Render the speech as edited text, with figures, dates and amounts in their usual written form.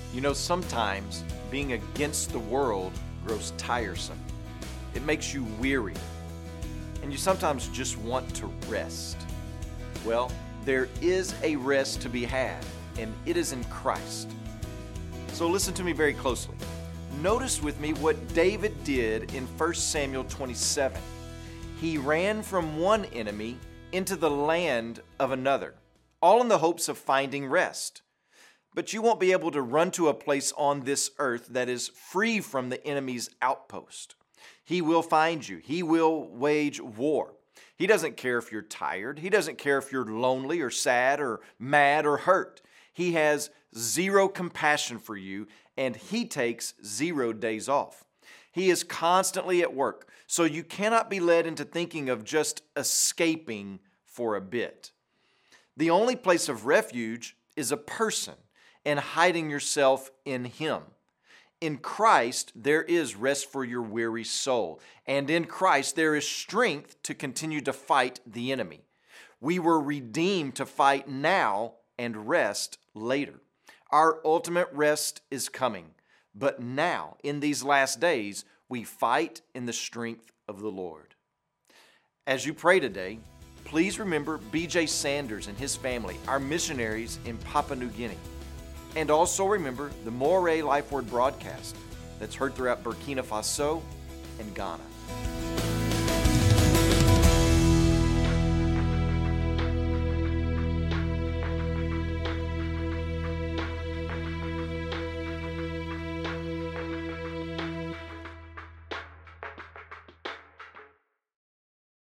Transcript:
You know, sometimes being against the world grows tiresome. It makes you weary, and you sometimes just want to rest. Well, there is a rest to be had, and it is in Christ. So listen to me very closely. Notice with me what David did in 1 Samuel 27. He ran from one enemy into the land of another, all in the hopes of finding rest. But you won't be able to run to a place on this earth that is free from the enemy's outpost. He will find you. He will wage war. He doesn't care if you're tired. He doesn't care if you're lonely or sad or mad or hurt. He has zero compassion for you, and he takes 0 days off. He is constantly at work, so you cannot be led into thinking of just escaping for a bit. The only place of refuge is a person, and hiding yourself in Him. In Christ, there is rest for your weary soul, and in Christ, there is strength to continue to fight the enemy. We were redeemed to fight now and rest later. Our ultimate rest is coming, but now, in these last days, we fight in the strength of the Lord. As you pray today, please remember B.J. Sanders and his family, our missionaries in Papua New Guinea. And also remember the Moray Life Word broadcast that's heard throughout Burkina Faso and Ghana.